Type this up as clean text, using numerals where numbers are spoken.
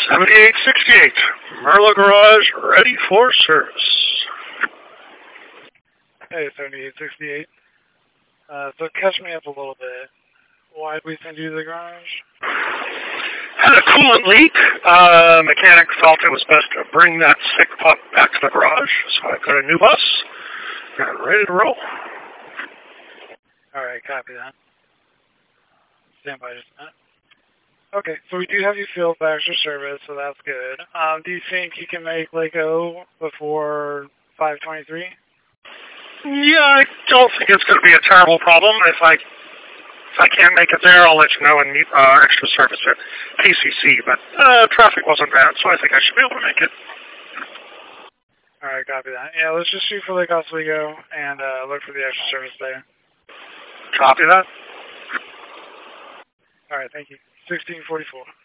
7868, Merlo Garage, ready for service. Hey, 7868. So catch me up a little bit. Why'd we send you to the garage? Had a coolant leak. Mechanic felt it was best to bring that sick pup back to the garage, so I got a new bus. Got ready to roll. Alright, copy that. Stand by just a minute. Okay, so we do have you filled for extra service, so that's good. Do you think you can make Laco before 5:23? Yeah, I don't think it's going to be a terrible problem. If I can't make it there, I'll let you know and meet extra service at KCC. But traffic wasn't bad, so I think I should be able to make it. Alright, copy that. Yeah, let's just shoot for Lake Oswego and look for the extra service there. Copy that. Alright, thank you. 1644.